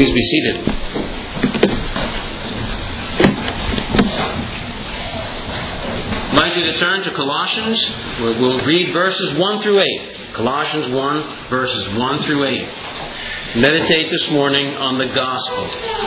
Please be seated. I'd like you to turn to Colossians, where we'll read verses 1 through 8. Colossians 1, verses 1 through 8. Meditate this morning on the gospel.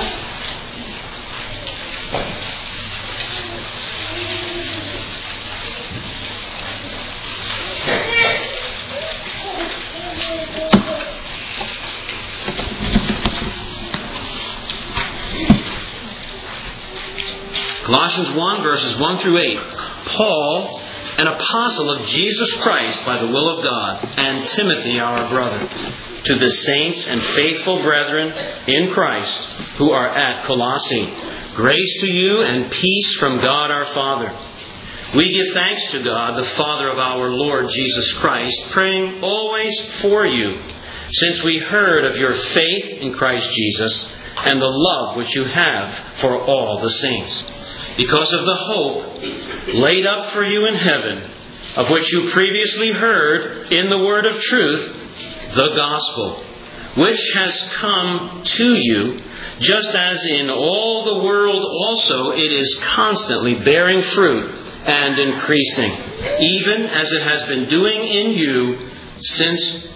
Colossians 1, verses 1 through 8. Paul, an apostle of Jesus Christ by the will of God, and Timothy, our brother, to the saints and faithful brethren in Christ who are at Colossae. Grace to you and peace from God our Father. We give thanks to God, the Father of our Lord Jesus Christ, praying always for you, since we heard of your faith in Christ Jesus and the love which you have for all the saints, because of the hope laid up for you in heaven, of which you previously heard in the word of truth, the gospel, which has come to you, just as in all the world also it is constantly bearing fruit and increasing, even as it has been doing in you since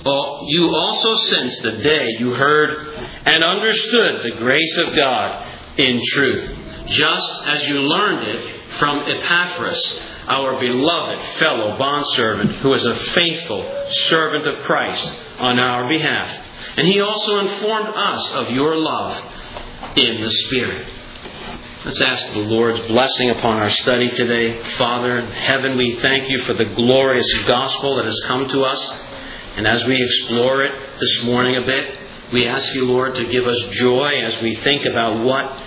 the day you heard and understood the grace of God in truth, just as you learned it from Epaphras, our beloved fellow bondservant, who is a faithful servant of Christ on our behalf. And he also informed us of your love in the Spirit. Let's ask the Lord's blessing upon our study today. Father in heaven, we thank you for the glorious gospel that has come to us. And as we explore it this morning a bit, we ask you, Lord, to give us joy as we think about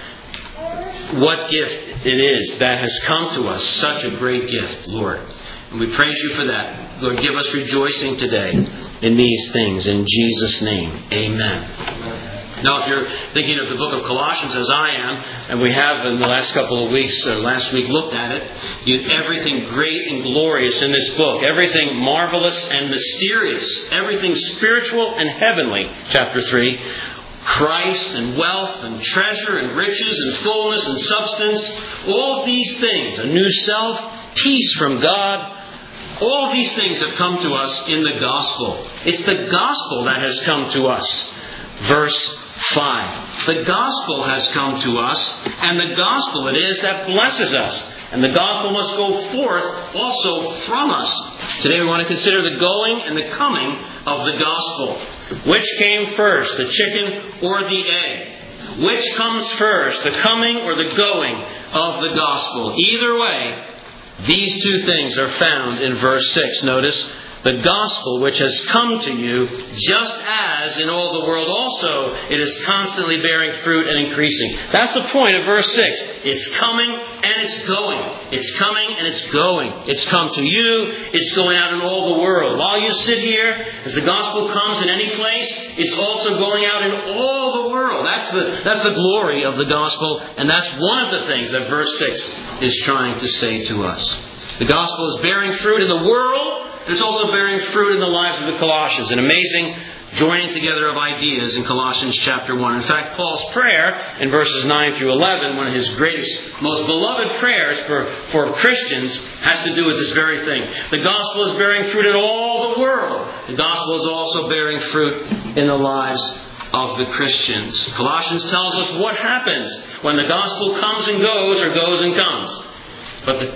what gift it is that has come to us. Such a great gift, Lord. And we praise you for that. Lord, give us rejoicing today in these things. In Jesus' name, amen. Now, if you're thinking of the book of Colossians as I am, and we have in the last couple of weeks, last week looked at it, everything great and glorious in this book, everything marvelous and mysterious, everything spiritual and heavenly, chapter 3, Christ and wealth and treasure and riches and fullness and substance, all of these things, a new self, peace from God, all of these things have come to us in the gospel. It's the gospel that has come to us. Verse 5. The gospel has come to us, and the gospel it is that blesses us. And the gospel must go forth also from us. Today we want to consider the going and the coming of the gospel. Which came first, the chicken or the egg? Which comes first, the coming or the going of the gospel? Either way, these two things are found in verse 6. Notice, the gospel which has come to you, just as in all the world also it is constantly bearing fruit and increasing. That's the point of verse 6. It's coming and it's going. It's coming and it's going. It's come to you. It's going out in all the world. While you sit here, as the gospel comes in any place, it's also going out in all the world. That's the glory of the gospel, and that's one of the things that verse 6 is trying to say to us. The gospel is bearing fruit in the world. It's also bearing fruit in the lives of the Colossians. An amazing joining together of ideas in Colossians chapter 1. In fact, Paul's prayer in verses 9 through 11, one of his greatest, most beloved prayers for Christians, has to do with this very thing. The gospel is bearing fruit in all the world. The gospel is also bearing fruit in the lives of the Christians. Colossians tells us what happens when the gospel comes and goes, or goes and comes. But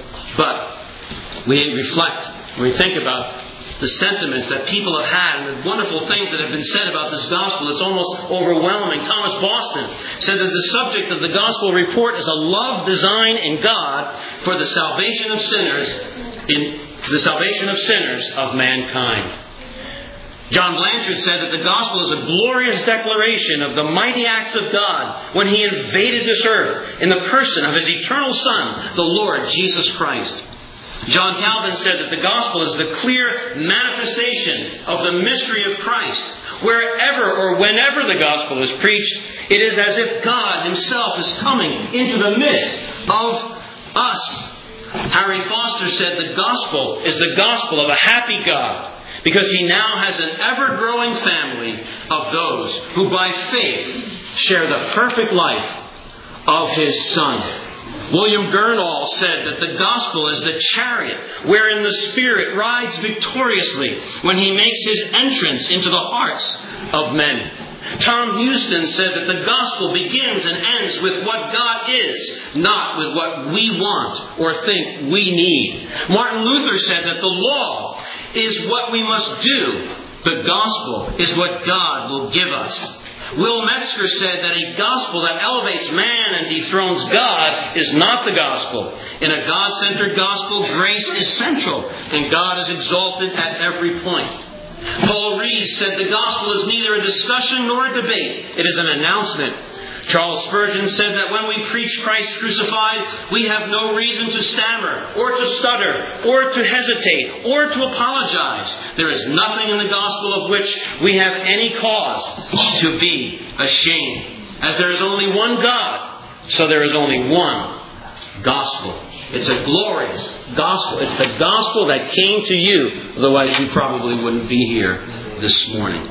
we reflect, we think about the sentiments that people have had and the wonderful things that have been said about this gospel. It's almost overwhelming. Thomas Boston said that the subject of the gospel report is a love design in God for the salvation of sinners, of mankind. John Blanchard said that the gospel is a glorious declaration of the mighty acts of God when He invaded this earth in the person of His eternal Son, the Lord Jesus Christ. John Calvin said that the gospel is the clear manifestation of the mystery of Christ. Wherever or whenever the gospel is preached, it is as if God Himself is coming into the midst of us. Harry Foster said the gospel is the gospel of a happy God, because He now has an ever-growing family of those who by faith share the perfect life of His Son. William Gurnall said that the gospel is the chariot wherein the Spirit rides victoriously when He makes His entrance into the hearts of men. Tom Houston said that the gospel begins and ends with what God is, not with what we want or think we need. Martin Luther said that the law is what we must do. The gospel is what God will give us. Will Metzger said that a gospel that elevates man and dethrones God is not the gospel. In a God-centered gospel, grace is central and God is exalted at every point. Paul Rees said the gospel is neither a discussion nor a debate. It is an announcement. Charles Spurgeon said that when we preach Christ crucified, we have no reason to stammer or to stutter or to hesitate or to apologize. There is nothing in the gospel of which we have any cause to be ashamed. As there is only one God, so there is only one gospel. It's a glorious gospel. It's the gospel that came to you. Otherwise, you probably wouldn't be here this morning.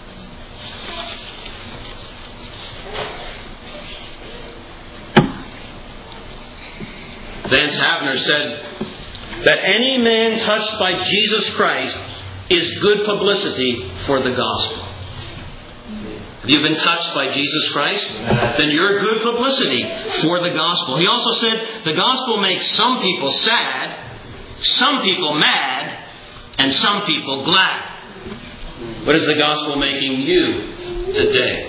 Vance Havner said that any man touched by Jesus Christ is good publicity for the gospel. If you've been touched by Jesus Christ, then you're good publicity for the gospel. He also said the gospel makes some people sad, some people mad, and some people glad. What is the gospel making you today?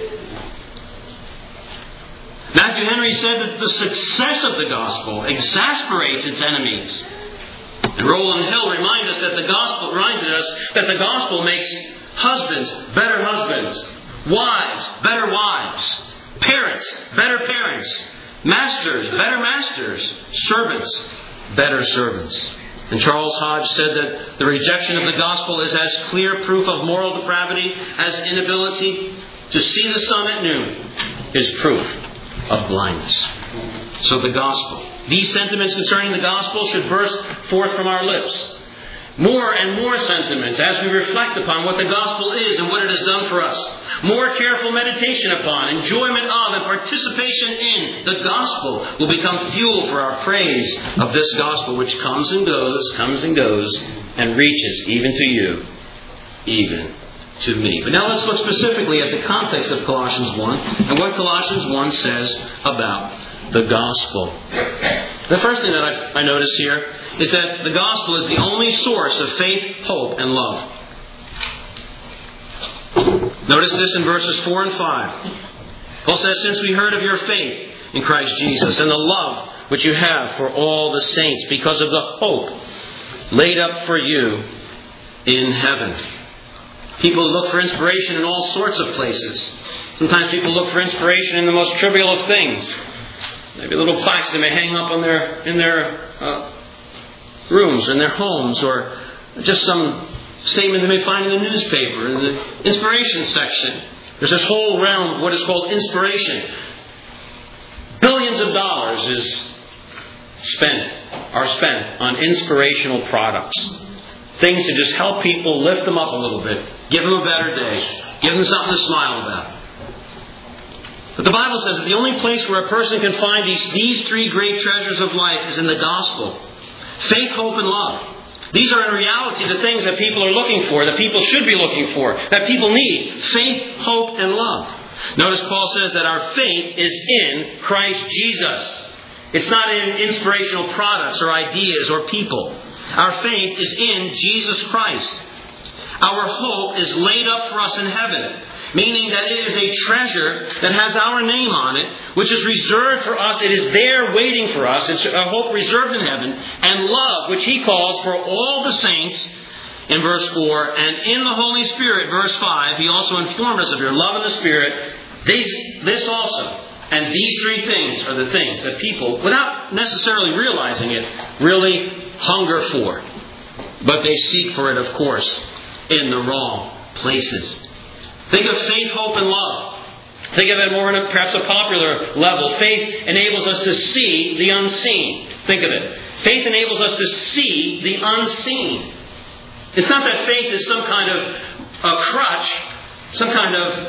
Matthew Henry said that the success of the gospel exasperates its enemies. And Roland Hill reminded us that the gospel makes husbands better husbands, wives better wives, parents better parents, masters better masters, servants better servants. And Charles Hodge said that the rejection of the gospel is as clear proof of moral depravity as inability to see the sun at noon is proof of blindness. So the gospel. These sentiments concerning the gospel should burst forth from our lips. More and more sentiments as we reflect upon what the gospel is and what it has done for us. More careful meditation upon, enjoyment of, and participation in the gospel will become fuel for our praise of this gospel which comes and goes, and reaches even to you, even to me. But now let's look specifically at the context of Colossians 1 and what Colossians 1 says about the gospel. The first thing that I notice here is that the gospel is the only source of faith, hope, and love. Notice this in verses 4 and 5. Paul says, since we heard of your faith in Christ Jesus and the love which you have for all the saints because of the hope laid up for you in heaven. People look for inspiration in all sorts of places. Sometimes people look for inspiration in the most trivial of things. Maybe little plaques they may hang up on in their rooms, in their homes, or just some statement they may find in the newspaper, in the inspiration section. There's this whole realm of what is called inspiration. Billions of dollars are spent on inspirational products. Things to just help people, lift them up a little bit, give them a better day, give them something to smile about. But the Bible says that the only place where a person can find these three great treasures of life is in the gospel. Faith, hope, and love. These are in reality the things that people are looking for, that people should be looking for, that people need. Faith, hope, and love. Notice Paul says that our faith is in Christ Jesus. It's not in inspirational products or ideas or people. Our faith is in Jesus Christ. Our hope is laid up for us in heaven, meaning that it is a treasure that has our name on it, which is reserved for us. It is there waiting for us. It's a hope reserved in heaven. And love, which he calls for all the saints in verse 4. And in the Holy Spirit, verse 5, he also informed us of your love in the Spirit. This also. And these three things are the things that people, without necessarily realizing it, really hunger for. But they seek for it, of course, in the wrong places. Think of faith, hope, and love. Think of it more on perhaps a popular level. Faith enables us to see the unseen. Think of it. Faith enables us to see the unseen. It's not that faith is some kind of a crutch, some kind of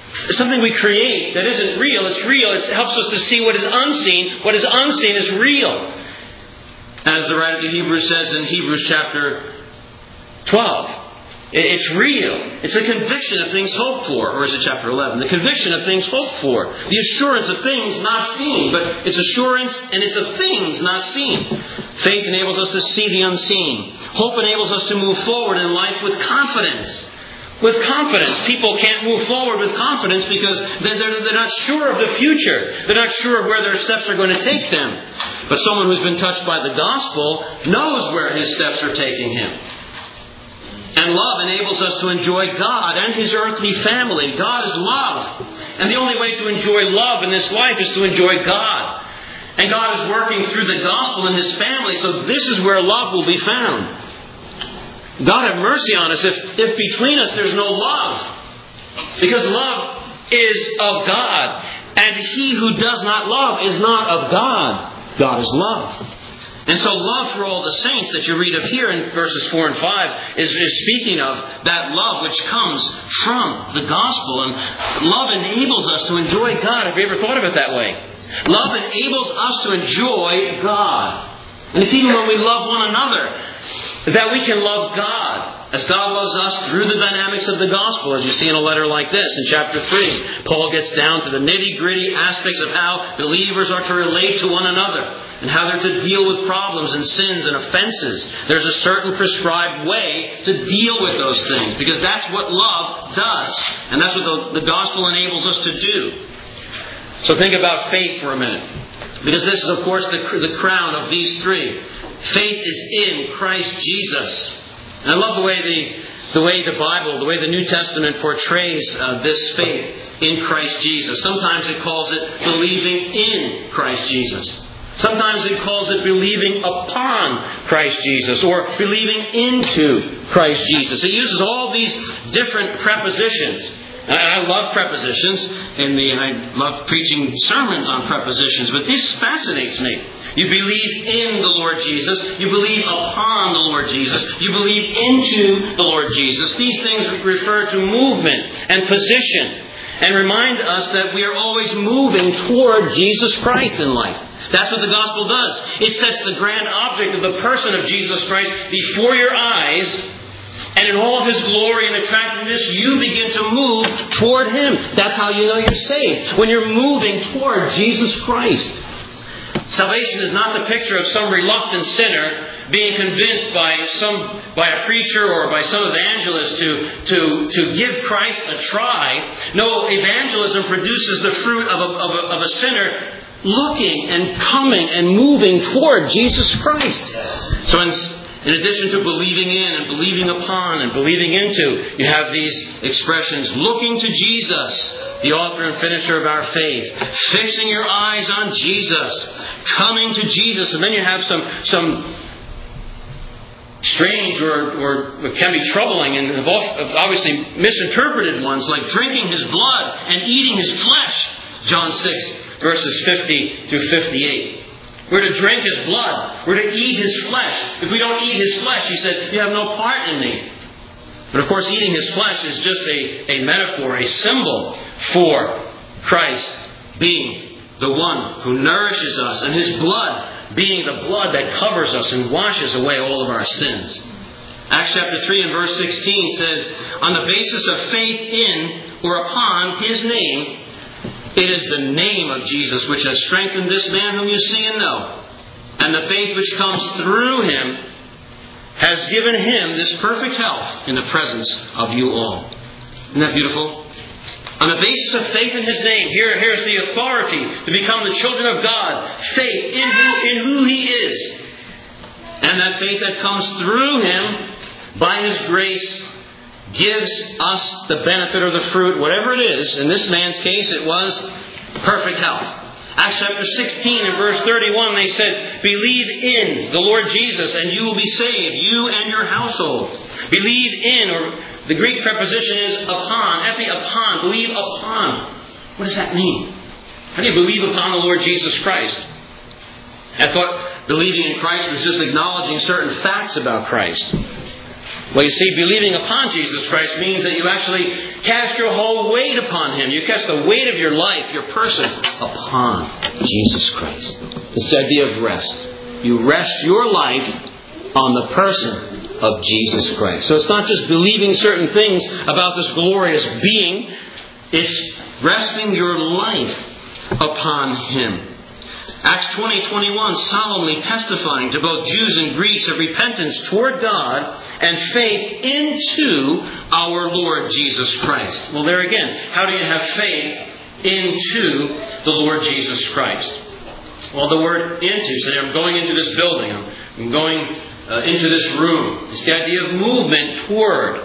something we create that isn't real. It's real. It helps us to see what is unseen. What is unseen is real. As the writer of Hebrews says in Hebrews chapter 12. It's real. It's a conviction of things hoped for. Or is it chapter 11? The conviction of things hoped for. The assurance of things not seen. But it's assurance and it's of things not seen. Faith enables us to see the unseen. Hope enables us to move forward in life with confidence. With confidence. People can't move forward with confidence because they're not sure of the future. They're not sure of where their steps are going to take them. But someone who's been touched by the gospel knows where his steps are taking him. And love enables us to enjoy God and His earthly family. God is love. And the only way to enjoy love in this life is to enjoy God. And God is working through the gospel in His family, so this is where love will be found. God have mercy on us if between us there's no love. Because love is of God. And he who does not love is not of God. God is love. And so love for all the saints that you read of here in verses 4 and 5 is speaking of that love which comes from the gospel. And love enables us to enjoy God. Have you ever thought of it that way? Love enables us to enjoy God. And it's even when we love one another that we can love God as God loves us through the dynamics of the gospel, as you see in a letter like this. In chapter 3, Paul gets down to the nitty-gritty aspects of how believers are to relate to one another and how they're to deal with problems and sins and offenses. There's a certain prescribed way to deal with those things because that's what love does. And that's what the gospel enables us to do. So think about faith for a minute. Because this is, of course, the crown of these three. Faith is in Christ Jesus. And I love the way the Bible, the way the New Testament portrays this faith in Christ Jesus. Sometimes it calls it believing in Christ Jesus. Sometimes it calls it believing upon Christ Jesus or believing into Christ Jesus. It uses all these different prepositions. I love prepositions, and I love preaching sermons on prepositions, but this fascinates me. You believe in the Lord Jesus. You believe upon the Lord Jesus. You believe into the Lord Jesus. These things refer to movement and position and remind us that we are always moving toward Jesus Christ in life. That's what the gospel does. It sets the grand object of the person of Jesus Christ before your eyes. And in all of His glory and attractiveness, you begin to move toward Him. That's how you know you're saved. When you're moving toward Jesus Christ. Salvation is not the picture of some reluctant sinner being convinced by a preacher or by some evangelist to give Christ a try. No, evangelism produces the fruit of a sinner looking and coming and moving toward Jesus Christ. So in addition to believing in and believing upon and believing into, you have these expressions: looking to Jesus, the author and finisher of our faith; fixing your eyes on Jesus; coming to Jesus. And then you have some strange or can be troubling and have obviously misinterpreted ones, like drinking His blood and eating His flesh. John 6, verses 50 through 58. We're to drink His blood. We're to eat His flesh. If we don't eat His flesh, He said, you have no part in me. But of course, eating His flesh is just a metaphor, a symbol for Christ being the one who nourishes us, and His blood being the blood that covers us and washes away all of our sins. Acts chapter 3 and verse 16 says, on the basis of faith in or upon His name, it is the name of Jesus which has strengthened this man whom you see and know. And the faith which comes through Him has given him this perfect health in the presence of you all. Isn't that beautiful? On the basis of faith in His name, here's the authority to become the children of God. Faith in who He is. And that faith that comes through Him by His grace gives us the benefit or the fruit, whatever it is. In this man's case, it was perfect health. Acts chapter 16 and verse 31, they said, believe in the Lord Jesus and you will be saved, you and your household. Believe in, or the Greek preposition is upon, upon, believe upon. What does that mean? How do you believe upon the Lord Jesus Christ? I thought believing in Christ was just acknowledging certain facts about Christ. Well, you see, believing upon Jesus Christ means that you actually cast your whole weight upon Him. You cast the weight of your life, your person, upon Jesus Christ. It's the idea of rest. You rest your life on the person of Jesus Christ. So it's not just believing certain things about this glorious being. It's resting your life upon Him. Acts 20:21, solemnly testifying to both Jews and Greeks of repentance toward God and faith into our Lord Jesus Christ. Well, there again, how do you have faith into the Lord Jesus Christ? Well, the word into, say, I'm going into this building, I'm going into this room. It's the idea of movement toward.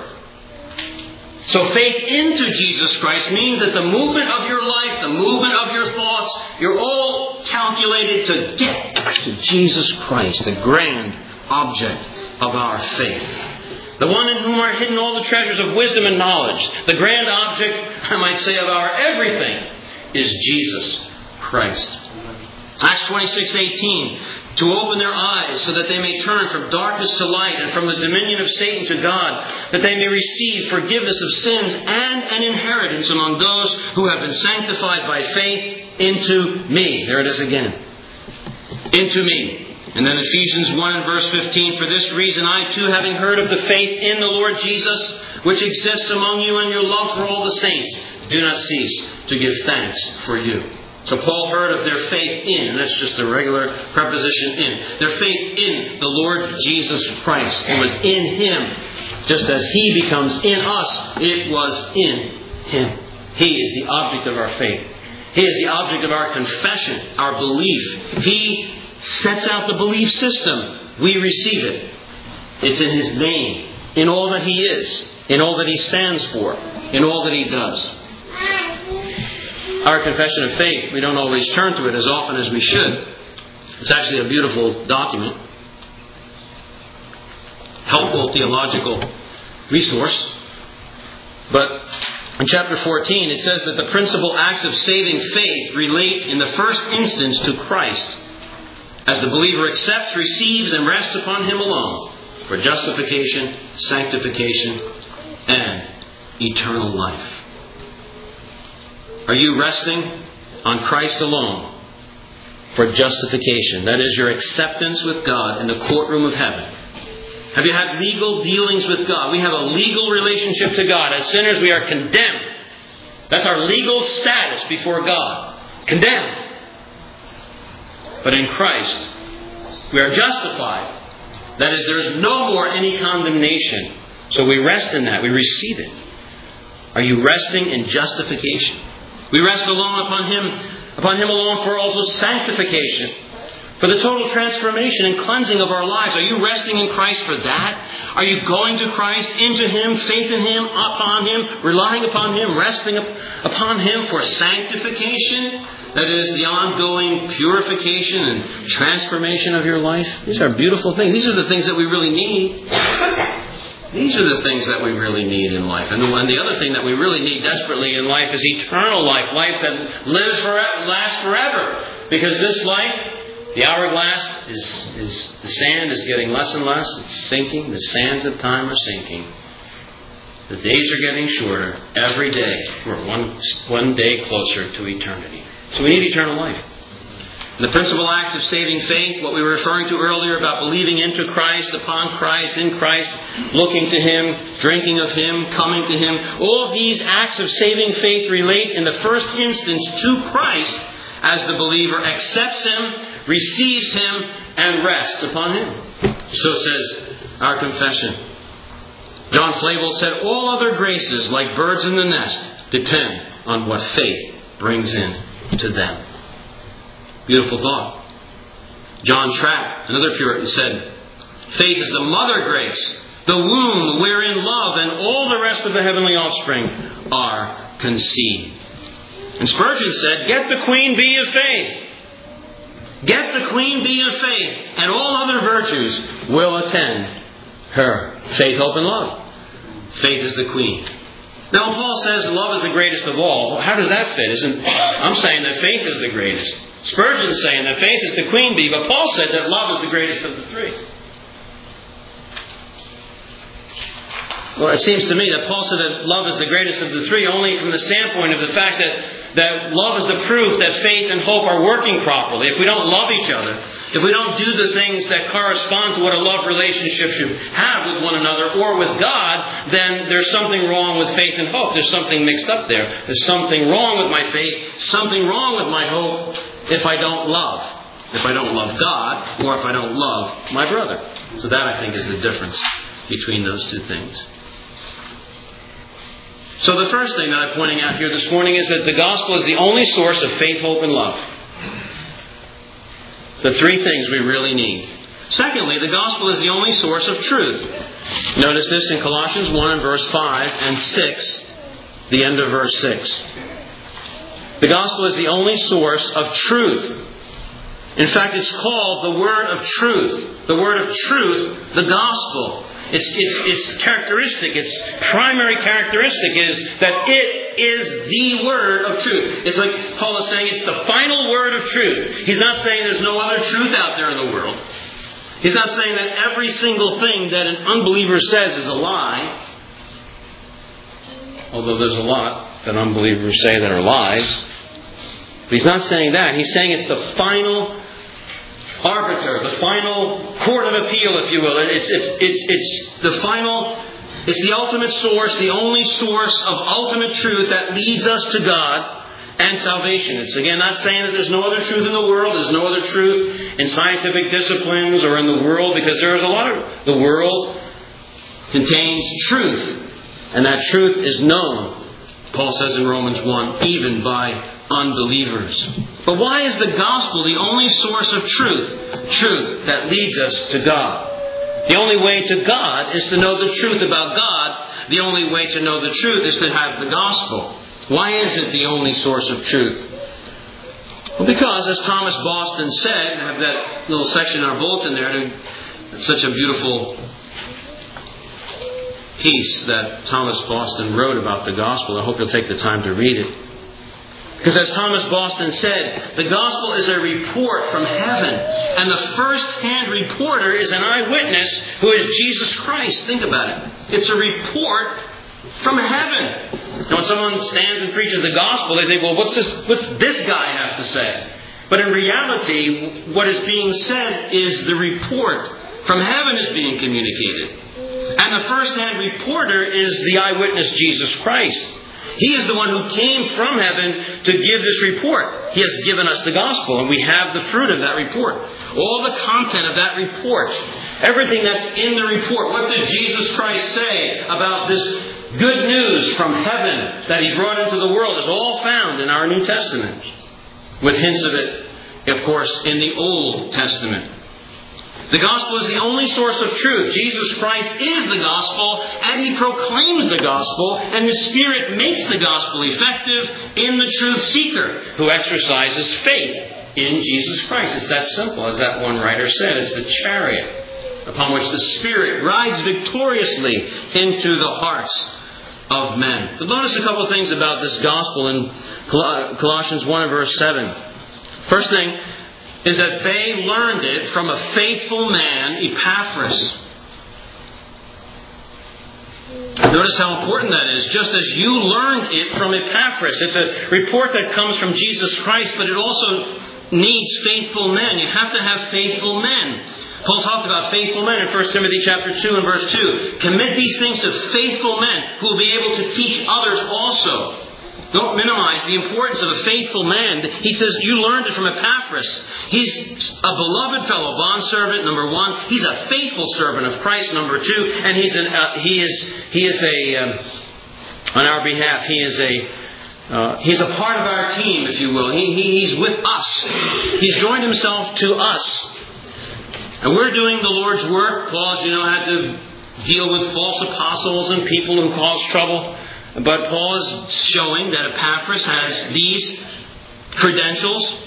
So faith into Jesus Christ means that the movement of your life, the movement of your thoughts, you're all calculated to get to Jesus Christ, the grand object of our faith. The one in whom are hidden all the treasures of wisdom and knowledge. The grand object, I might say, of our everything is Jesus Christ. Acts 26:18, to open their eyes so that they may turn from darkness to light and from the dominion of Satan to God, that they may receive forgiveness of sins and an inheritance among those who have been sanctified by faith into me. There it is again. Into me. And then Ephesians 1 and verse 15, for this reason I too, having heard of the faith in the Lord Jesus, which exists among you and your love for all the saints, do not cease to give thanks for you. So Paul heard of their faith in, and that's just a regular preposition in. Their faith in the Lord Jesus Christ. It was in Him. Just as He becomes in us, it was in Him. He is the object of our faith. He is the object of our confession, our belief. He sets out the belief system. We receive it. It's in His name, in all that He is, in all that He stands for, in all that He does. Our confession of faith, we don't always turn to it as often as we should. It's actually a beautiful document. Helpful theological resource. But in chapter 14, it says that the principal acts of saving faith relate in the first instance to Christ, as the believer accepts, receives, and rests upon Him alone for justification, sanctification, and eternal life. Are you resting on Christ alone for justification? That is your acceptance with God in the courtroom of heaven. Have you had legal dealings with God? We have a legal relationship to God. As sinners, we are condemned. That's our legal status before God. Condemned. But in Christ, we are justified. That is, there is no more any condemnation. So we rest in that. We receive it. Are you resting in justification? We rest alone upon Him alone for also sanctification, for the total transformation and cleansing of our lives. Are you resting in Christ for that? Are you going to Christ, into Him, faith in Him, upon Him, relying upon Him, resting upon Him for sanctification? That is the ongoing purification and transformation of your life. These are beautiful things. These are the things that we really need. These are the things that we really need in life. And the other thing that we really need desperately in life is eternal life. Life that lives forever, lasts forever. Because this life, the hourglass, the sand is getting less and less. It's sinking. The sands of time are sinking. The days are getting shorter. Every day, we're one day closer to eternity. So we need eternal life. The principal acts of saving faith, what we were referring to earlier about believing into Christ, upon Christ, in Christ, looking to Him, drinking of Him, coming to Him. All of these acts of saving faith relate in the first instance to Christ as the believer accepts Him, receives Him, and rests upon Him. So says our confession. John Flavel said, all other graces, like birds in the nest, depend on what faith brings in to them. Beautiful thought. John Trapp, another Puritan, said, faith is the mother grace, the womb wherein love and all the rest of the heavenly offspring are conceived. And Spurgeon said, get the queen bee of faith. Get the queen bee of faith, and all other virtues will attend her. Faith, hope, and love. Faith is the queen. Now, Paul says love is the greatest of all. How does that fit? I'm saying that faith is the greatest. Spurgeon's saying that faith is the queen bee, but Paul said that love is the greatest of the three. Well, it seems to me that Paul said that love is the greatest of the three only from the standpoint of the fact that love is the proof that faith and hope are working properly. If we don't love each other, if we don't do the things that correspond to what a love relationship should have with one another or with God, then there's something wrong with faith and hope. There's something mixed up there. There's something wrong with my faith, something wrong with my hope if I don't love. If I don't love God or if I don't love my brother. So that, I think, is the difference between those two things. So the first thing that I'm pointing out here this morning is that the gospel is the only source of faith, hope, and love. The three things we really need. Secondly, the gospel is the only source of truth. Notice this in Colossians 1 and verse 5 and 6, the end of verse 6. The gospel is the only source of truth. In fact, it's called the word of truth. The word of truth, the gospel. Its characteristic, its primary characteristic is that it is the word of truth. It's like Paul is saying it's the final word of truth. He's not saying there's no other truth out there in the world. He's not saying that every single thing that an unbeliever says is a lie. Although there's a lot that unbelievers say that are lies. But he's not saying that. He's saying it's the final arbiter, the final court of appeal, if you will. It's the final, it's the ultimate source, the only source of ultimate truth that leads us to God and salvation. It's again not saying that there's no other truth in the world, there's no other truth in scientific disciplines or in the world, because there is a lot of the world contains truth, and that truth is known, Paul says in Romans 1, even by unbelievers. But why is the gospel the only source of truth? Truth that leads us to God. The only way to God is to know the truth about God. The only way to know the truth is to have the gospel. Why is it the only source of truth? Well, because, as Thomas Boston said, I have that little section in our bulletin there, it's such a beautiful piece that Thomas Boston wrote about the gospel. I hope you'll take the time to read it. Because as Thomas Boston said, the gospel is a report from heaven. And the first-hand reporter is an eyewitness who is Jesus Christ. Think about it. It's a report from heaven. Now, when someone stands and preaches the gospel, they think, well, what's this guy have to say? But in reality, what is being said is the report from heaven is being communicated. And the first-hand reporter is the eyewitness, Jesus Christ. He is the one who came from heaven to give this report. He has given us the gospel, and we have the fruit of that report. All the content of that report, everything that's in the report. What did Jesus Christ say about this good news from heaven that He brought into the world is all found in our New Testament. With hints of it, of course, in the Old Testament. The gospel is the only source of truth. Jesus Christ is the gospel, and He proclaims the gospel, and His Spirit makes the gospel effective in the truth seeker who exercises faith in Jesus Christ. It's that simple, as that one writer said. It's the chariot upon which the Spirit rides victoriously into the hearts of men. But notice a couple of things about this gospel in Colossians 1 and verse 7. First thing is that they learned it from a faithful man, Epaphras. Notice how important that is. Just as you learned it from Epaphras. It's a report that comes from Jesus Christ, but it also needs faithful men. You have to have faithful men. Paul talked about faithful men in 1 Timothy chapter 2 and verse 2. Commit these things to faithful men who will be able to teach others also. Don't minimize the importance of a faithful man. He says, you learned it from Epaphras. He's a beloved fellow bondservant, number one. He's a faithful servant of Christ, number two. And on our behalf, he's a part of our team, if you will. He's with us. He's joined himself to us. And we're doing the Lord's work. Paul, as you know, had to deal with false apostles and people who cause trouble. But Paul is showing that Epaphras has these credentials.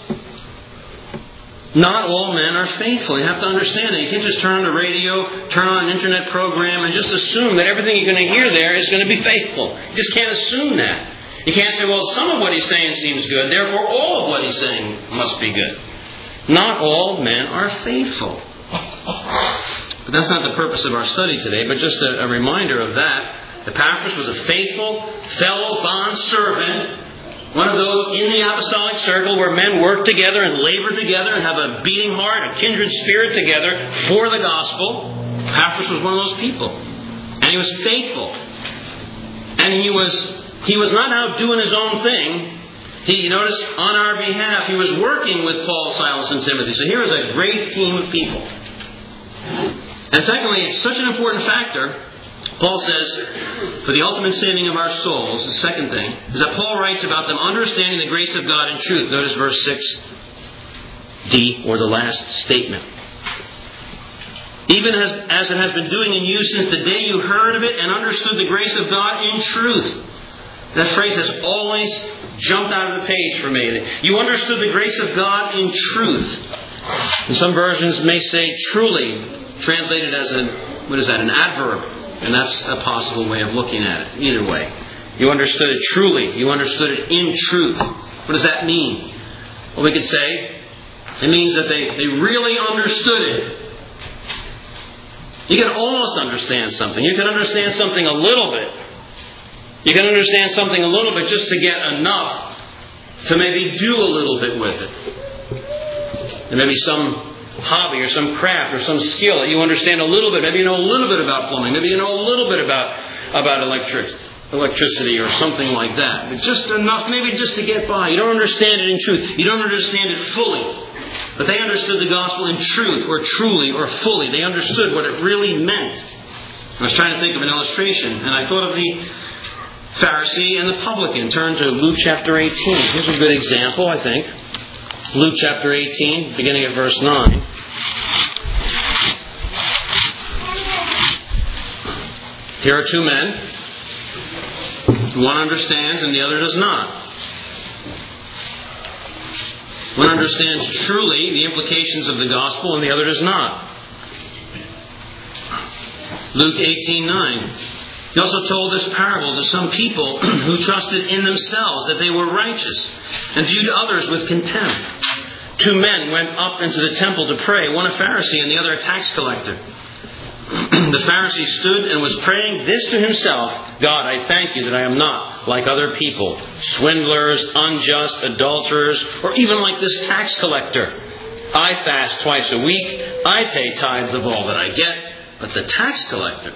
Not all men are faithful. You have to understand that. You can't just turn on the radio, turn on an internet program, and just assume that everything you're going to hear there is going to be faithful. You just can't assume that. You can't say, well, some of what he's saying seems good, therefore all of what he's saying must be good. Not all men are faithful. But that's not the purpose of our study today, but just a reminder of that. Epaphras was a faithful fellow bondservant, one of those in the apostolic circle where men work together and labor together and have a beating heart, a kindred spirit together for the gospel. Epaphras was one of those people. And he was faithful. And he was not out doing his own thing. You notice, on our behalf, he was working with Paul, Silas, and Timothy. So here is a great team of people. And secondly, it's such an important factor. Paul says, for the ultimate saving of our souls, the second thing, is that Paul writes about them understanding the grace of God in truth. Notice verse 6d, or the last statement. Even as it has been doing in you since the day you heard of it and understood the grace of God in truth. That phrase has always jumped out of the page for me. You understood the grace of God in truth. And some versions may say truly, translated as an adverb. And that's a possible way of looking at it. Either way. You understood it truly. You understood it in truth. What does that mean? Well, we could say it means that they really understood it. You can almost understand something. You can understand something a little bit. You can understand something a little bit just to get enough to maybe do a little bit with it. And maybe some hobby or some craft or some skill that you understand a little bit. Maybe you know a little bit about plumbing. Maybe you know a little bit about electricity or something like that. But just enough maybe just to get by. You don't understand it in truth. You don't understand it fully. But they understood the gospel in truth or truly or fully. They understood what it really meant. I was trying to think of an illustration, and I thought of the Pharisee and the publican. Turn to Luke chapter 18. Here's a good example, I think. Luke chapter 18, beginning at verse 9. Here are two men. One understands and the other does not. One understands truly the implications of the gospel and the other does not. Luke 18:9. He also told this parable to some people who trusted in themselves that they were righteous and viewed others with contempt. Two men went up into the temple to pray, one a Pharisee and the other a tax collector. The Pharisee stood and was praying this to himself: God, I thank you that I am not like other people, swindlers, unjust, adulterers, or even like this tax collector. I fast twice a week. I pay tithes of all that I get. But the tax collector,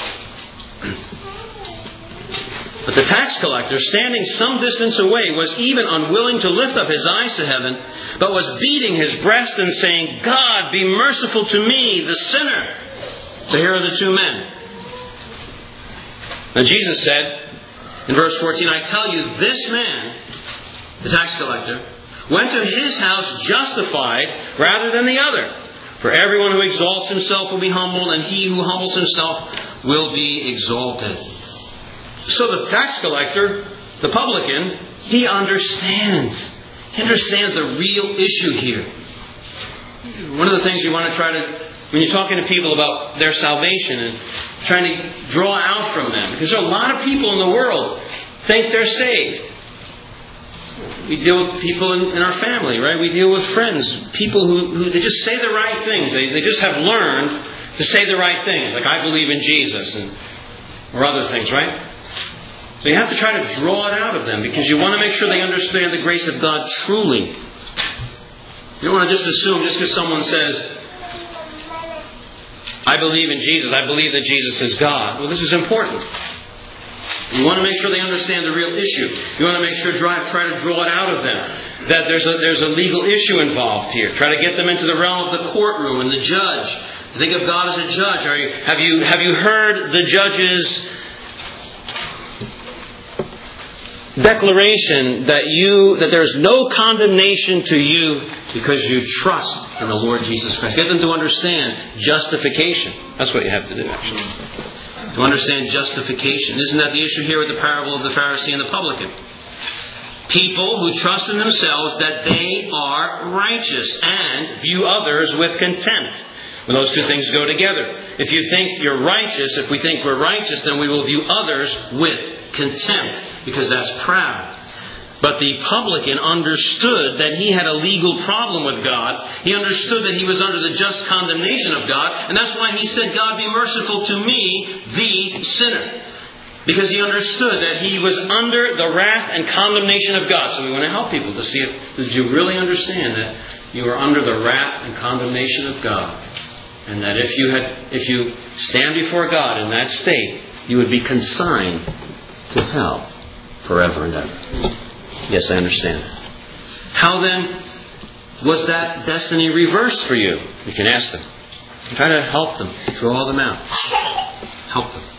standing some distance away, was even unwilling to lift up his eyes to heaven, but was beating his breast and saying, God, be merciful to me, the sinner. So here are the two men. Now Jesus said in verse 14, I tell you, this man, the tax collector, went to his house justified rather than the other. For everyone who exalts himself will be humbled, and he who humbles himself will be exalted. So the tax collector, the publican, he understands. He understands the real issue here. One of the things you want to try to, when you're talking to people about their salvation and trying to draw out from them, because there are a lot of people in the world think they're saved. We deal with people in our family, right? We deal with friends, people who they just say the right things. They just have learned to say the right things, like I believe in Jesus or other things, right? So you have to try to draw it out of them because you want to make sure they understand the grace of God truly. You don't want to just assume just because someone says, I believe in Jesus, I believe that Jesus is God. Well, this is important. You want to make sure they understand the real issue. You want to make sure try to draw it out of them. That there's a legal issue involved here. Try to get them into the realm of the courtroom and the judge. Think of God as a judge. Have you heard the judge's declaration that there's no condemnation to you because you trust in the Lord Jesus Christ? Get them to understand justification. That's what you have to do, actually. To understand justification. Isn't that the issue here with the parable of the Pharisee and the publican? People who trust in themselves that they are righteous and view others with contempt. When those two things go together. If you think you're righteous, if we think we're righteous, then we will view others with contempt, because that's proud. But the publican understood that he had a legal problem with God. He understood that he was under the just condemnation of God. And that's why he said, God, be merciful to me, the sinner. because he understood that he was under the wrath and condemnation of God. So we want to help people to see did you really understand that you are under the wrath and condemnation of God, and that if you stand before God in that state, you would be consigned to hell forever and ever. Yes, I understand. How then was that destiny reversed for you? You can ask them. Try to help them, draw them out. Help them.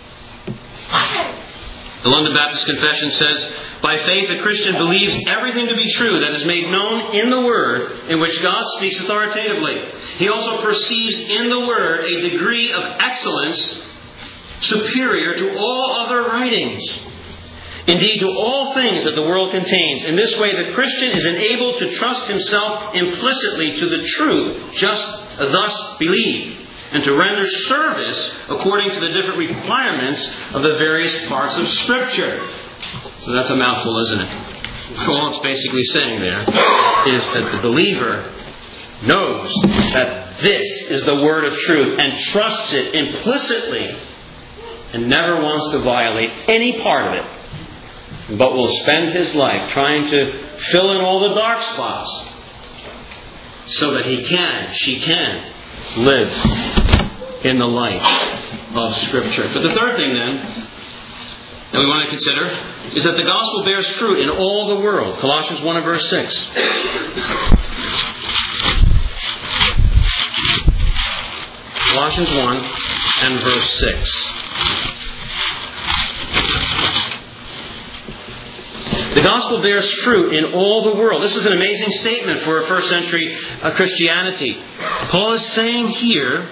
The London Baptist Confession says, by faith a Christian believes everything to be true that is made known in the Word in which God speaks authoritatively. He also perceives in the Word a degree of excellence superior to all other writings. Indeed, to all things that the world contains. In this way, the Christian is enabled to trust himself implicitly to the truth, just thus believed, and to render service according to the different requirements of the various parts of Scripture. So that's a mouthful, isn't it? All it's basically saying there is that the believer knows that this is the word of truth and trusts it implicitly and never wants to violate any part of it, but will spend his life trying to fill in all the dark spots so that she can live in the light of Scripture. But the third thing then that we want to consider is that the gospel bears fruit in all the world. Colossians 1 and verse 6. Colossians 1 and verse 6. The gospel bears fruit in all the world. This is an amazing statement for a first century Christianity. Paul is saying here,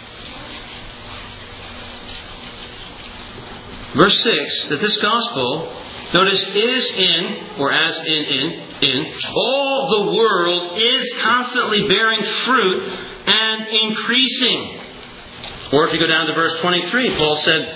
verse 6, that this gospel, notice, is in, or as in, all the world is constantly bearing fruit and increasing. Or if you go down to verse 23, Paul said,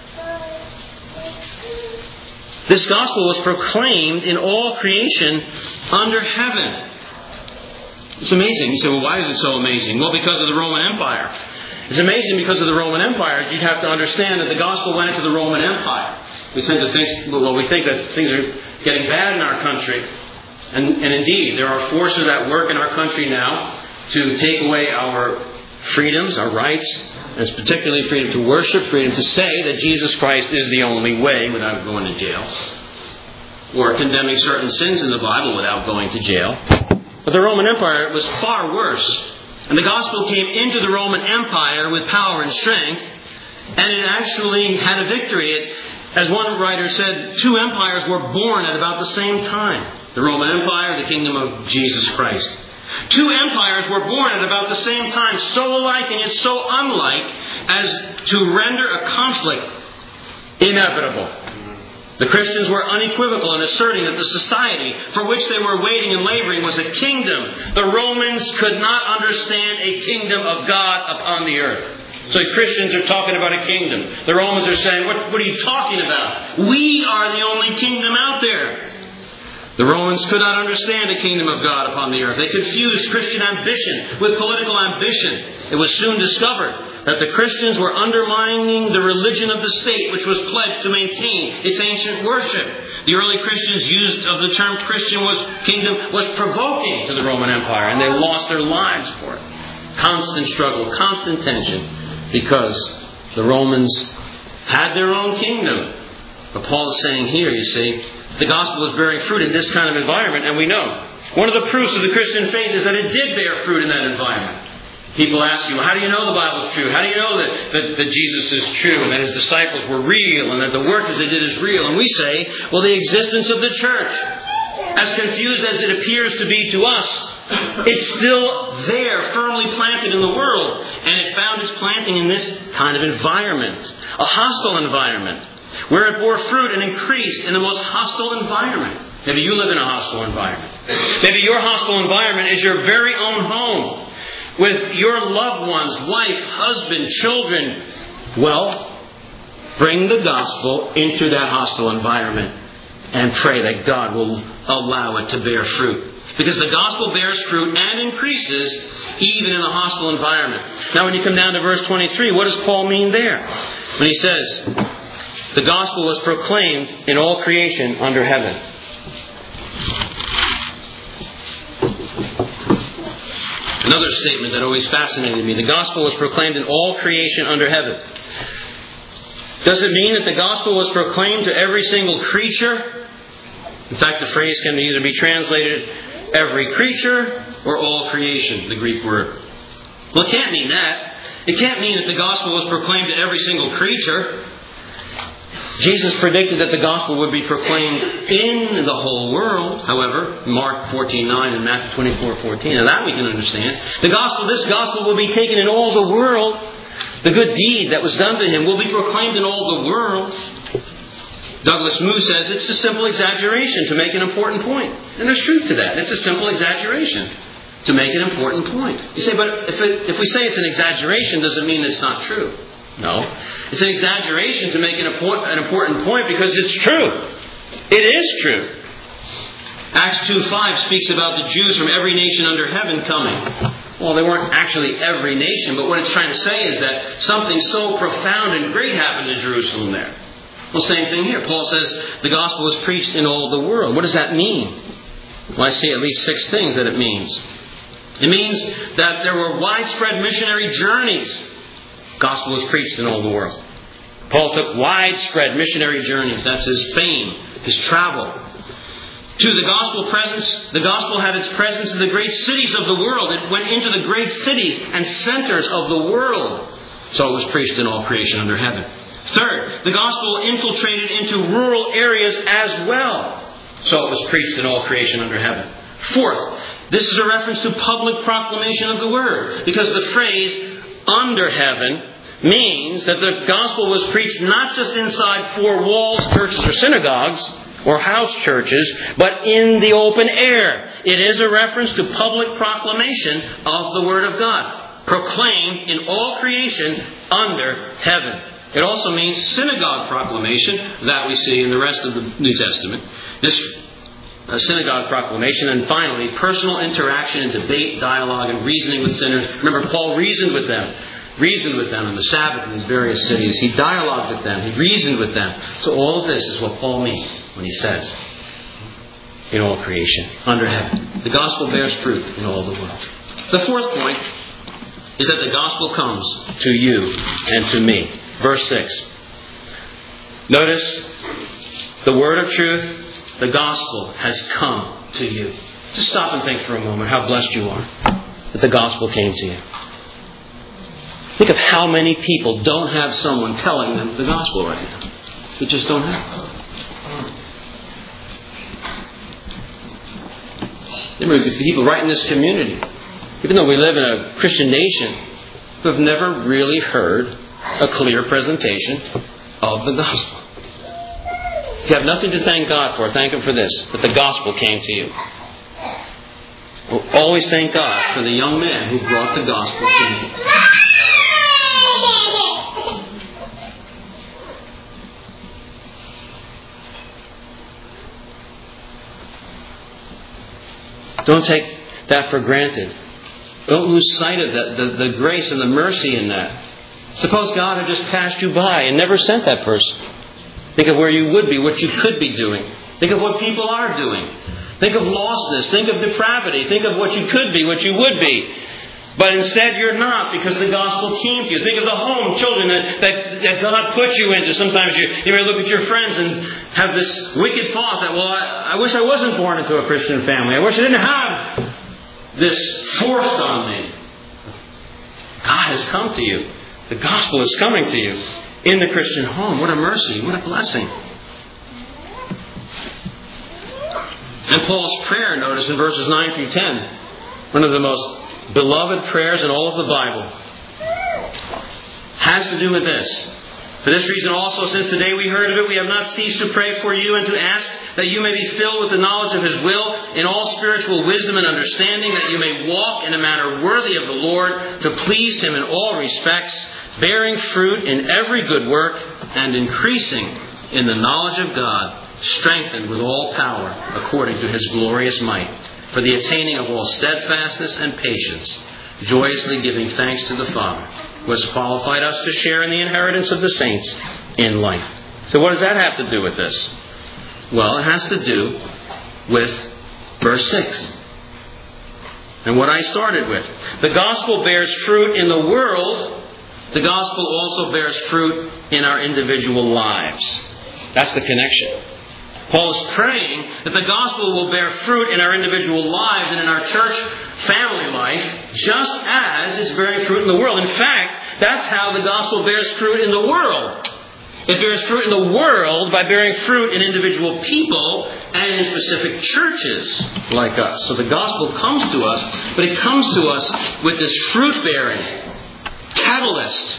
this gospel was proclaimed in all creation under heaven. It's amazing. You say, well, why is it so amazing? Well, because of the Roman Empire. It's amazing because of the Roman Empire. You'd have to understand that the gospel went into the Roman Empire. We tend to think, we think that things are getting bad in our country. And indeed, there are forces at work in our country now to take away our freedoms, our rights, and particularly freedom to worship, freedom to say that Jesus Christ is the only way without going to jail, or condemning certain sins in the Bible without going to jail. But the Roman Empire was far worse. And the gospel came into the Roman Empire with power and strength, and it actually had a victory. As one writer said, two empires were born at about the same time. The Roman Empire, the kingdom of Jesus Christ. Two empires were born at about the same time, so alike and yet so unlike as to render a conflict inevitable. The Christians were unequivocal in asserting that the society for which they were waiting and laboring was a kingdom. The Romans could not understand a kingdom of God upon the earth. So Christians are talking about a kingdom. The Romans are saying, what are you talking about? We are the only kingdom out there. The Romans could not understand a kingdom of God upon the earth. They confused Christian ambition with political ambition. It was soon discovered that the Christians were undermining the religion of the state, which was pledged to maintain its ancient worship. The early Christians' use of the term Christian kingdom was provoking to the Roman Empire, and they lost their lives for it. Constant struggle, constant tension, because the Romans had their own kingdom. But Paul is saying here, you see, the gospel was bearing fruit in this kind of environment, and we know. One of the proofs of the Christian faith is that it did bear fruit in that environment. People ask you, well, how do you know the Bible is true? How do you know that Jesus is true and that His disciples were real and that the work that they did is real? And we say, well, the existence of the church, as confused as it appears to be to us, it's still there, firmly planted in the world. And it found its planting in this kind of environment, a hostile environment, where it bore fruit and increased in the most hostile environment. Maybe you live in a hostile environment. Maybe your hostile environment is your very own home, with your loved ones, wife, husband, children. Well, bring the gospel into that hostile environment and pray that God will allow it to bear fruit. Because the gospel bears fruit and increases even in a hostile environment. Now when you come down to verse 23, what does Paul mean there? When he says, the gospel was proclaimed in all creation under heaven. Another statement that always fascinated me. The gospel was proclaimed in all creation under heaven. Does it mean that the gospel was proclaimed to every single creature? In fact, the phrase can either be translated every creature or all creation, the Greek word. Well, it can't mean that. It can't mean that the gospel was proclaimed to every single creature. Jesus predicted that the gospel would be proclaimed in the whole world. However, Mark 14:9 and Matthew 24:14. Now that we can understand. This gospel will be taken in all the world. The good deed that was done to him will be proclaimed in all the world. Douglas Moo says it's a simple exaggeration to make an important point. And there's truth to that. It's a simple exaggeration to make an important point. You say, but if we say it's an exaggeration, does it mean it's not true? No. It's an exaggeration to make an important point because it's true. It is true. Acts 2:5 speaks about the Jews from every nation under heaven coming. Well, they weren't actually every nation, but what it's trying to say is that something so profound and great happened in Jerusalem there. Well, same thing here. Paul says the gospel was preached in all the world. What does that mean? Well, I see at least 6 things that it means. It means that there were widespread missionary journeys. Gospel was preached in all the world. Paul took widespread missionary journeys. That's his fame, his travel. 2, the gospel had its presence in the great cities of the world. It went into the great cities and centers of the world. So it was preached in all creation under heaven. 3rd, the gospel infiltrated into rural areas as well. So it was preached in all creation under heaven. 4th, this is a reference to public proclamation of the word. Because the phrase under heaven means that the gospel was preached not just inside 4 walls, churches or synagogues, or house churches, but in the open air. It is a reference to public proclamation of the Word of God, proclaimed in all creation under heaven. It also means synagogue proclamation that we see in the rest of the New Testament. This synagogue proclamation, and finally, personal interaction and debate, dialogue, and reasoning with sinners. Remember, Paul reasoned with them on the Sabbath in these various cities. He dialogued with them. He reasoned with them. So all of this is what Paul means when he says, in all creation, under heaven. The gospel bears fruit in all the world. The 4th point is that the gospel comes to you and to me. Verse 6. Notice, the word of truth, the gospel has come to you. Just stop and think for a moment how blessed you are that the gospel came to you. Think of how many people don't have someone telling them the gospel right now. They just don't have. There may be people right in this community, even though we live in a Christian nation, who have never really heard a clear presentation of the gospel. If you have nothing to thank God for, thank Him for this, that the gospel came to you. We'll always thank God for the young man who brought the gospel to me. Don't take that for granted. Don't lose sight of that, the grace and the mercy in that. Suppose God had just passed you by and never sent that person. Think of where you would be, what you could be doing. Think of what people are doing. Think of lostness. Think of depravity. Think of what you could be, what you would be. But instead you're not, because the gospel came to you. Think of the home, children that God put you into. Sometimes you may look at your friends and have this wicked thought that, well, I wish I wasn't born into a Christian family. I wish I didn't have this forced on me. God has come to you. The gospel is coming to you in the Christian home. What a mercy. What a blessing. And Paul's prayer, notice in verses 9 through 10, one of the most beloved prayers in all of the Bible, has to do with this. For this reason also, since the day we heard of it, we have not ceased to pray for you and to ask that you may be filled with the knowledge of His will in all spiritual wisdom and understanding, that you may walk in a manner worthy of the Lord, to please Him in all respects, bearing fruit in every good work and increasing in the knowledge of God, strengthened with all power according to His glorious might, for the attaining of all steadfastness and patience, joyously giving thanks to the Father, who has qualified us to share in the inheritance of the saints in light. So what does that have to do with this? Well, it has to do with verse 6. And what I started with. The gospel bears fruit in the world. The gospel also bears fruit in our individual lives. That's the connection. Paul is praying that the gospel will bear fruit in our individual lives and in our church family life, just as it's bearing fruit in the world. In fact, that's how the gospel bears fruit in the world. It bears fruit in the world by bearing fruit in individual people and in specific churches like us. So the gospel comes to us, but it comes to us with this fruit-bearing catalyst,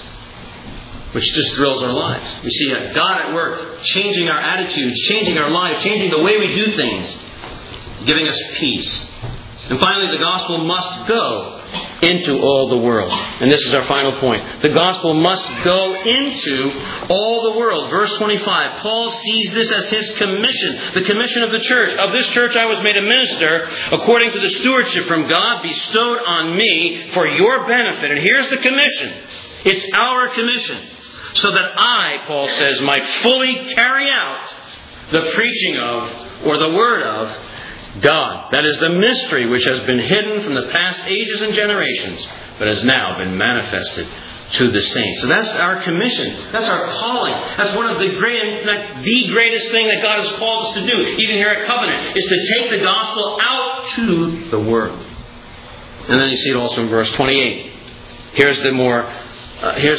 which just drills our lives. We see God at work, changing our attitudes, changing our life, changing the way we do things, giving us peace. And finally, the gospel must go into all the world. And this is our final point. The gospel must go into all the world. Verse 25, Paul sees this as his commission, the commission of the church. Of this church I was made a minister according to the stewardship from God bestowed on me for your benefit. And here's the commission. It's our commission. So that I, Paul says, might fully carry out the preaching of, or the word of, God. That is the mystery which has been hidden from the past ages and generations, but has now been manifested to the saints. So that's our commission. That's our calling. That's one of the greatest thing that God has called us to do, even here at Covenant, is to take the gospel out to the world. And then you see it also in verse 28. Here's the more... Here's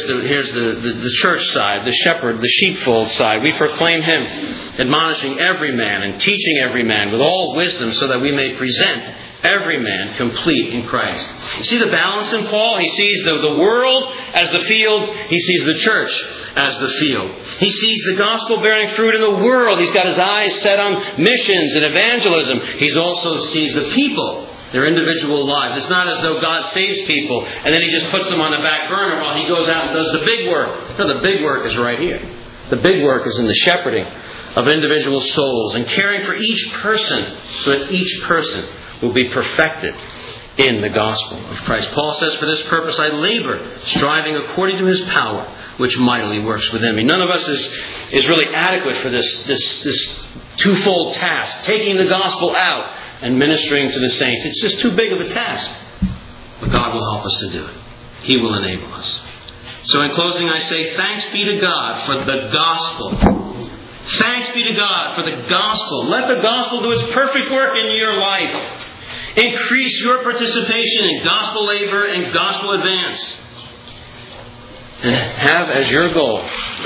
the church side, the shepherd, the sheepfold side. We proclaim Him, admonishing every man and teaching every man with all wisdom, so that we may present every man complete in Christ. You see the balance in Paul? He sees the world as the field. He sees the church as the field. He sees the gospel bearing fruit in the world. He's got his eyes set on missions and evangelism. He also sees the people, their individual lives. It's not as though God saves people and then He just puts them on the back burner while He goes out and does the big work. No, the big work is right here. The big work is in the shepherding of individual souls and caring for each person so that each person will be perfected in the gospel of Christ. Paul says, for this purpose I labor, striving according to His power, which mightily works within me. None of us is really adequate for this twofold task, taking the gospel out and ministering to the saints. It's just too big of a task. But God will help us to do it. He will enable us. So in closing, I say thanks be to God for the gospel. Thanks be to God for the gospel. Let the gospel do its perfect work in your life. Increase your participation in gospel labor and gospel advance. And have as your goal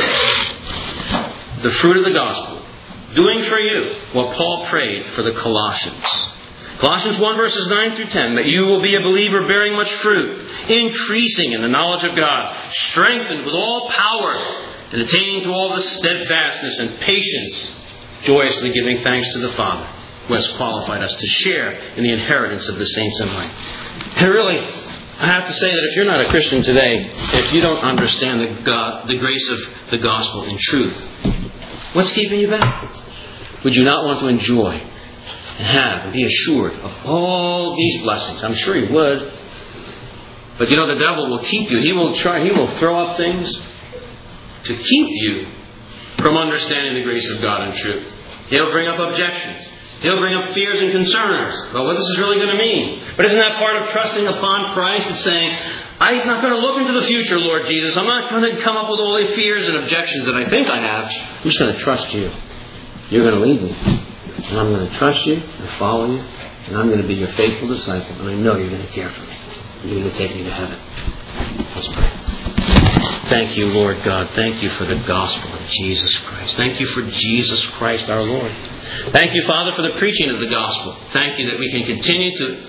the fruit of the gospel. Doing for you what Paul prayed for the Colossians. Colossians 1 verses 9 through 10. That you will be a believer bearing much fruit, increasing in the knowledge of God, strengthened with all power, and attaining to all the steadfastness and patience, joyously giving thanks to the Father, who has qualified us to share in the inheritance of the saints in light. And really, I have to say that if you're not a Christian today, if you don't understand the grace of the gospel in truth, what's keeping you back? Would you not want to enjoy and have and be assured of all these blessings? I'm sure you would. But you know, the devil will keep you. He will throw up things to keep you from understanding the grace of God and truth. He'll bring up objections. He'll bring up fears and concerns about what this is really going to mean. But isn't that part of trusting upon Christ and saying, I'm not going to look into the future, Lord Jesus. I'm not going to come up with all the fears and objections that I think I have. I'm just going to trust you. You're going to lead me. And I'm going to trust you and follow you. And I'm going to be your faithful disciple. And I know you're going to care for me. You're going to take me to heaven. Let's pray. Thank you, Lord God. Thank you for the gospel of Jesus Christ. Thank you for Jesus Christ our Lord. Thank you, Father, for the preaching of the gospel. Thank you that we can continue to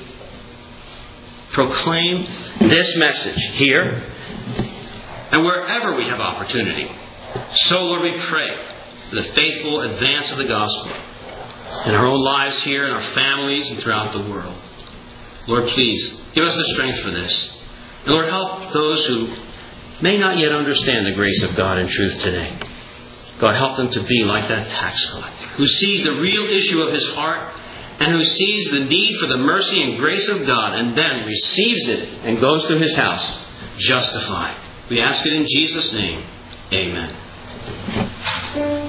proclaim this message here and wherever we have opportunity. So, Lord, we pray for the faithful advance of the gospel in our own lives here, in our families, and throughout the world. Lord, please give us the strength for this. And Lord, help those who may not yet understand the grace of God in truth today. God, help them to be like that tax collector who sees the real issue of his heart and who sees the need for the mercy and grace of God and then receives it and goes to His house justified. We ask it in Jesus' name. Amen.